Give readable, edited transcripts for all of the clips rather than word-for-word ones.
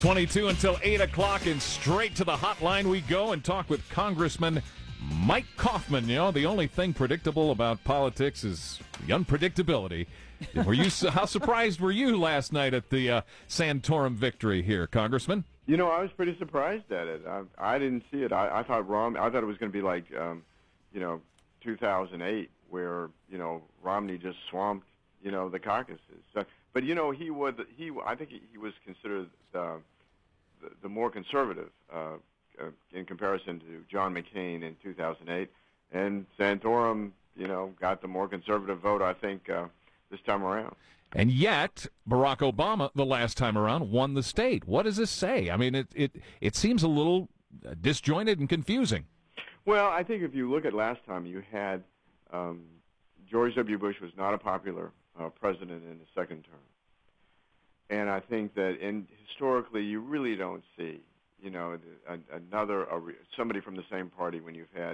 22 until 8 o'clock, and straight to the hotline we go and talk with Congressman Mike Coffman. You know, the only thing predictable about politics is the unpredictability. How surprised were you last night at the Santorum victory here, Congressman? You know, I was pretty surprised at it. I didn't see it. I thought it was going to be like, 2008, where Romney just swamped the caucuses. So, but I think he was considered the more conservative in comparison to John McCain in 2008, and Santorum got the more conservative vote, I think, this time around. And yet, Barack Obama, the last time around, won the state. What does this say? I mean, it seems a little disjointed and confusing. Well, I think if you look at last time, you had George W. Bush was not a popular president in the second term. And I think that historically you really don't see, somebody from the same party when you've had,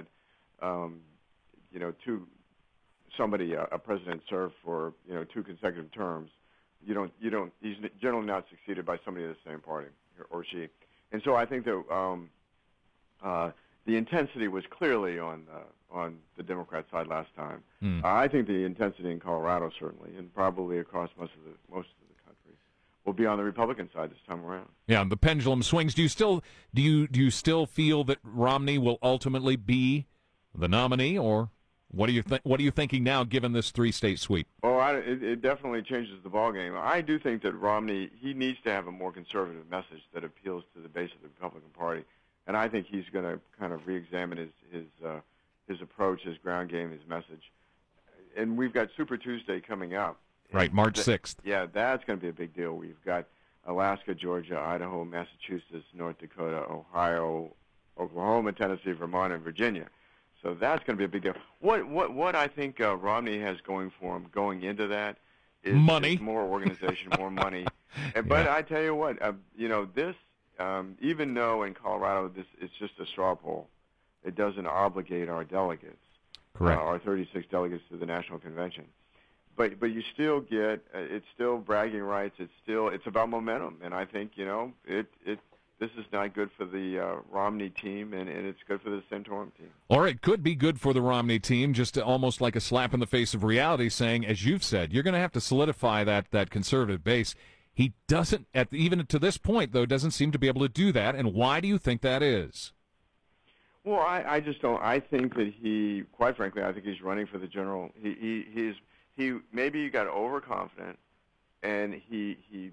a president serve for, 2 consecutive terms. He's generally not succeeded by somebody of the same party, or she. And so I think that the intensity was clearly on the Democrat side last time. I think the intensity in Colorado certainly, and probably across most of the country, will be on the Republican side this time around. Yeah, the pendulum swings. Do you still feel that Romney will ultimately be the nominee, or what are you thinking now, given this 3-state sweep? Oh, it definitely changes the ballgame. I do think that Romney, he needs to have a more conservative message that appeals to the base of the Republican Party, and I think he's going to kind of re-examine his approach, his ground game, his message. And we've got Super Tuesday coming up. Right, March 6th. Yeah, that's going to be a big deal. We've got Alaska, Georgia, Idaho, Massachusetts, North Dakota, Ohio, Oklahoma, Tennessee, Vermont, and Virginia. So that's going to be a big deal. What I think Romney has going for him going into that is money, is more organization, more money. But I tell you what, this, even though in Colorado it's just a straw poll, it doesn't obligate our delegates, correct, our 36 delegates to the National Convention. But you still get it's still bragging rights. It's about momentum, and I think this is not good for the Romney team, and it's good for the Santorum team. Or it could be good for the Romney team, just almost like a slap in the face of reality, saying, as you've said, you're going to have to solidify that conservative base. He doesn't, even to this point, though, doesn't seem to be able to do that. And why do you think that is? Well, I just don't. I think that quite frankly, I think he's running for the general. He maybe got overconfident, and he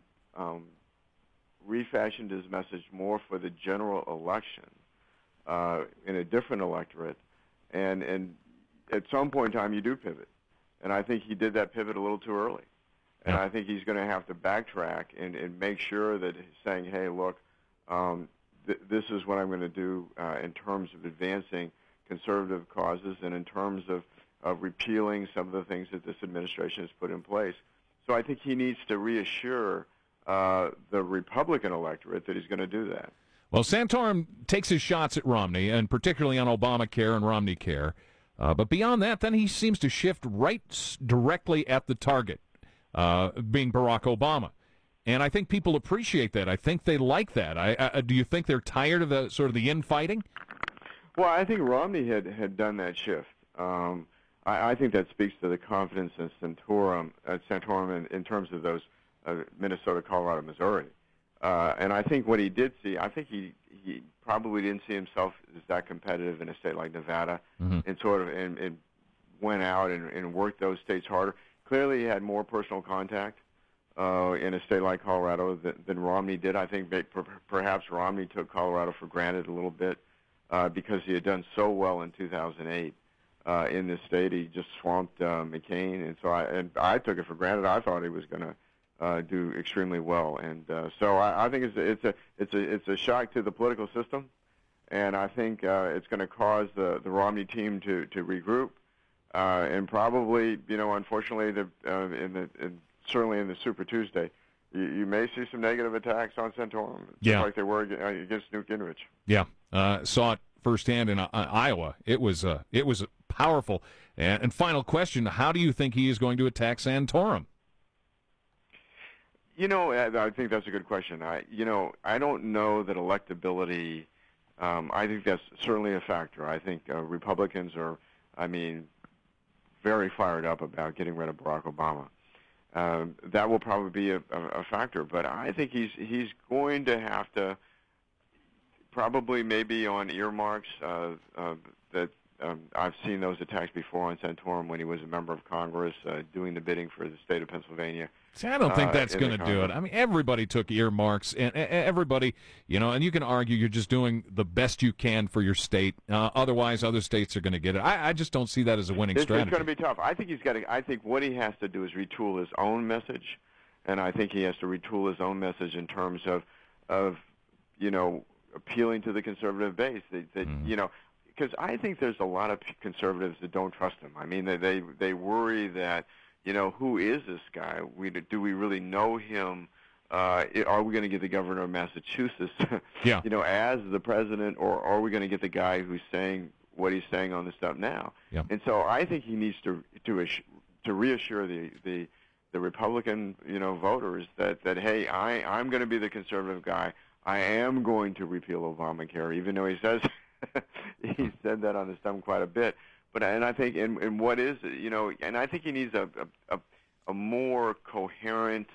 refashioned his message more for the general election in a different electorate, and at some point in time you do pivot, and I think he did that pivot a little too early, and I think he's going to have to backtrack and make sure that he's saying, hey, look, this is what I'm going to do in terms of advancing conservative causes and in terms of repealing some of the things that this administration has put in place. So I think he needs to reassure the Republican electorate that he's going to do that. Well, Santorum takes his shots at Romney, and particularly on Obamacare and Romney Care. But beyond that, then he seems to shift right directly at the target, being Barack Obama. And I think people appreciate that. I think they like that. Do you think they're tired of the sort of the infighting? Well, I think Romney had done that shift. I think that speaks to the confidence in Santorum in terms of those Minnesota, Colorado, Missouri. And I think what he did see, I think he probably didn't see himself as that competitive in a state like Nevada, and went out and worked those states harder. Clearly, he had more personal contact in a state like Colorado than Romney did. I think perhaps Romney took Colorado for granted a little bit because he had done so well in 2008. In this state, he just swamped McCain, and so I took it for granted. I thought he was going to do extremely well, and so I think it's a shock to the political system, and I think it's going to cause the Romney team to regroup, and probably unfortunately certainly in the Super Tuesday, you may see some negative attacks on Santorum, just like they were against Newt Gingrich. Yeah, saw it firsthand in Iowa. It was powerful. And final question, how do you think he is going to attack Santorum? I think that's a good question. I don't know that electability. I think that's certainly a factor. I think Republicans are, very fired up about getting rid of Barack Obama. That will probably be a factor, but I think he's going to have to probably maybe on earmarks that I've seen those attacks before on Santorum when he was a member of Congress doing the bidding for the state of Pennsylvania. See, I don't think that's going to do it. Everybody took earmarks, and everybody, and you can argue you're just doing the best you can for your state. Otherwise, other states are going to get it. I just don't see that as a winning strategy. It's going to be tough. I think what he has to do is retool his own message, and I think he has to retool his own message in terms of appealing to the conservative base. Because I think there's a lot of conservatives that don't trust him. They worry that, who is this guy? Do we really know him? Are we going to get the governor of Massachusetts, as the president, or are we going to get the guy who's saying what he's saying on the stuff now? Yeah. And so I think he needs to reassure the Republican, voters that hey, I'm going to be the conservative guy. I am going to repeal Obamacare, even though he says he said that on the stump quite a bit. And I think, and what is it, and I think he needs a more coherent,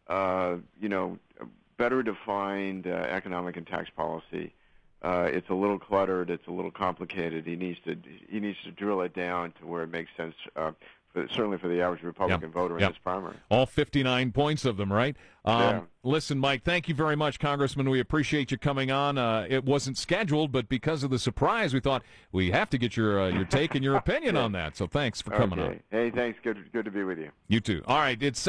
better defined economic and tax policy. It's a little cluttered. It's a little complicated. He needs to drill it down to where it makes sense. Certainly for the average Republican voter in this primary. All 59 points of them, right? Yeah. Listen, Mike, thank you very much, Congressman. We appreciate you coming on. It wasn't scheduled, but because of the surprise, we thought we have to get your take and your opinion on that. So thanks for coming on. Hey, thanks. Good to be with you. You too. All right, it's